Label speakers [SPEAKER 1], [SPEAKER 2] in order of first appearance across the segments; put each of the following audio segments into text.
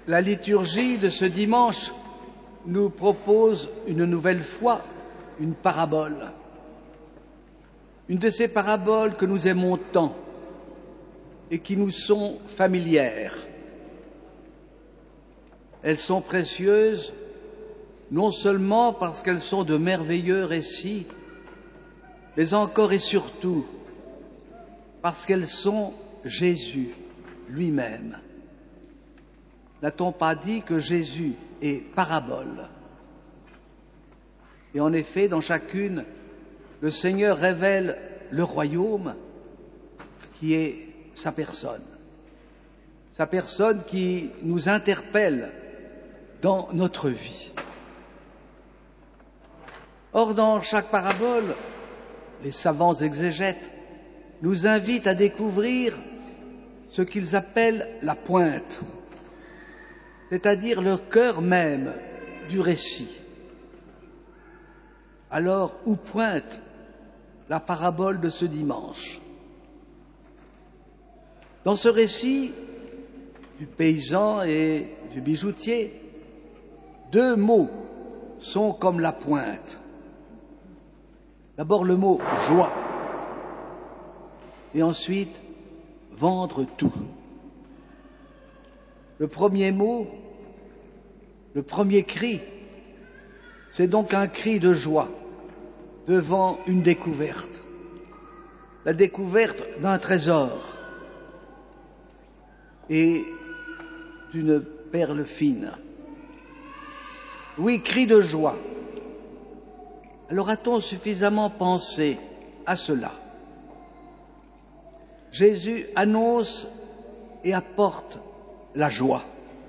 [SPEAKER 1] La liturgie de ce dimanche nous propose une nouvelle fois une parabole. Une de ces paraboles que nous aimons tant et qui nous sont familières. Elles sont précieuses non seulement parce qu'elles sont de merveilleux récits, mais encore et surtout parce qu'elles sont Jésus lui-même. N'a-t-on pas dit que Jésus est parabole? Et en effet, dans chacune, le Seigneur révèle le royaume qui est sa personne qui nous interpelle dans notre vie. Or, dans chaque parabole, les savants exégètes nous invitent à découvrir ce qu'ils appellent la pointe, c'est-à-dire le cœur même du récit. Alors, où pointe la parabole de ce dimanche? Dans ce récit du paysan et du bijoutier, deux mots sont comme la pointe. D'abord le mot joie, et ensuite vendre tout. Le premier mot, le premier cri, c'est donc un cri de joie devant une découverte, la découverte d'un trésor et d'une perle fine. Oui, cri de joie. Alors a-t-on suffisamment pensé à cela? Jésus annonce et apporte la joie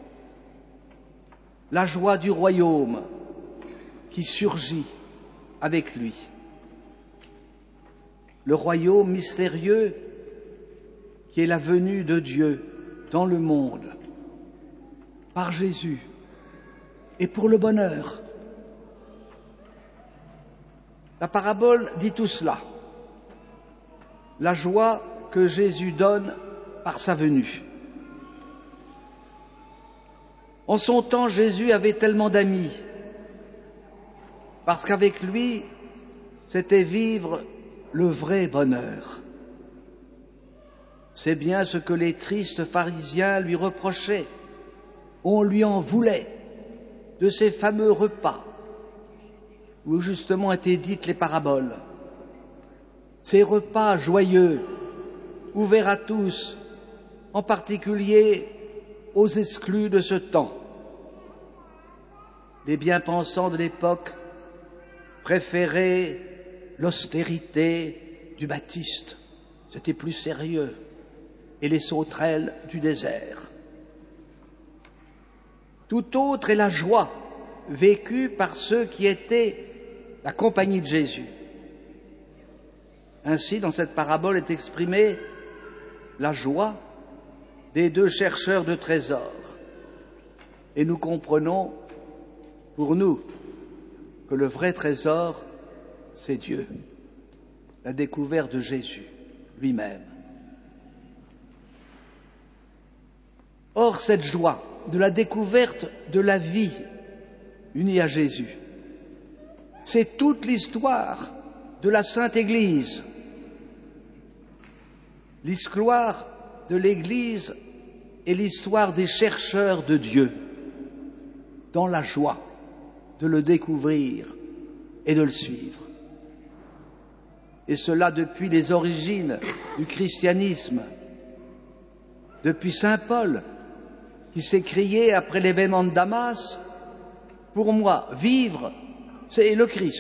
[SPEAKER 1] du royaume qui surgit avec lui. Le royaume mystérieux qui est la venue de Dieu dans le monde par Jésus et pour le bonheur. La parabole dit tout cela. La joie que Jésus donne par sa venue. En son temps, Jésus avait tellement d'amis, parce qu'avec lui, c'était vivre le vrai bonheur. C'est bien ce que les tristes pharisiens lui reprochaient. On lui en voulait de ces fameux repas où justement étaient dites les paraboles. Ces repas joyeux, ouverts à tous, en particulier aux exclus de ce temps. Les bien-pensants de l'époque préféraient l'austérité du Baptiste, c'était plus sérieux, et les sauterelles du désert. Tout autre est la joie vécue par ceux qui étaient la compagnie de Jésus. Ainsi, dans cette parabole est exprimée la joie des deux chercheurs de trésors. Et nous comprenons, pour nous, que le vrai trésor, c'est Dieu, la découverte de Jésus lui-même. Or, cette joie de la découverte de la vie unie à Jésus, c'est toute l'histoire de la Sainte Église. L'histoire de l'Église est l'histoire des chercheurs de Dieu, dans la joie de le découvrir et de le suivre. Et cela depuis les origines du christianisme, depuis saint Paul, qui s'est crié après l'événement de Damas, « Pour moi, vivre, c'est le Christ ».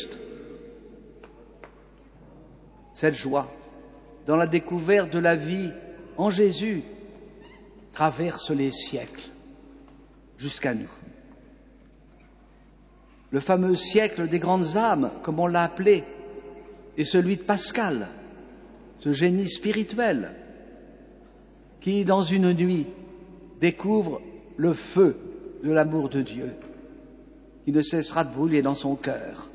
[SPEAKER 1] Cette joie, dans la découverte de la vie en Jésus, traverse les siècles jusqu'à nous. Le fameux siècle des grandes âmes, comme on l'a appelé, est celui de Pascal, ce génie spirituel qui, dans une nuit, découvre le feu de l'amour de Dieu, qui ne cessera de brûler dans son cœur.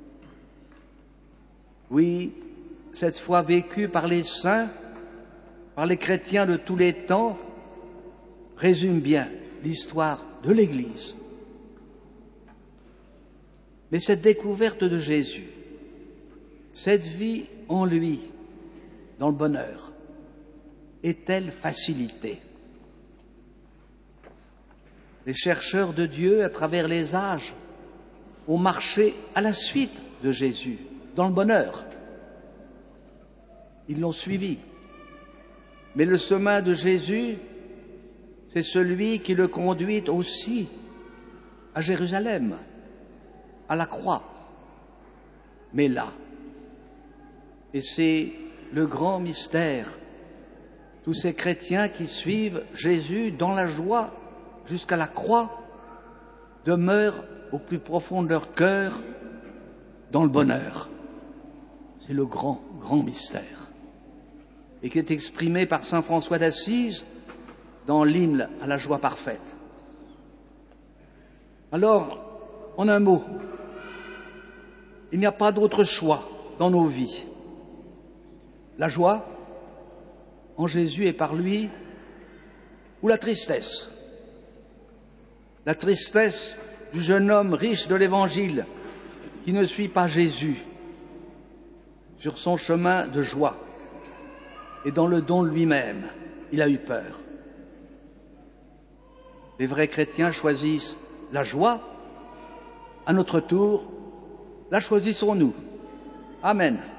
[SPEAKER 1] Oui, cette foi vécue par les saints, par les chrétiens de tous les temps, résume bien l'histoire de l'Église. Mais cette découverte de Jésus, cette vie en lui, dans le bonheur, est-elle facilitée? Les chercheurs de Dieu, à travers les âges, ont marché à la suite de Jésus, dans le bonheur. Ils l'ont suivi. Mais le chemin de Jésus, c'est celui qui le conduit aussi à Jérusalem, à la croix. Mais là, et c'est le grand mystère, tous ces chrétiens qui suivent Jésus dans la joie jusqu'à la croix demeurent au plus profond de leur cœur dans le bonheur. C'est le grand, grand mystère. Et qui est exprimé par saint François d'Assise dans l'hymne à la joie parfaite. Alors, en un mot, il n'y a pas d'autre choix dans nos vies. La joie en Jésus et par lui, ou la tristesse. La tristesse du jeune homme riche de l'Évangile qui ne suit pas Jésus sur son chemin de joie. Et dans le don de lui-même, il a eu peur. Les vrais chrétiens choisissent la joie. À notre tour, la choisissons-nous. Amen.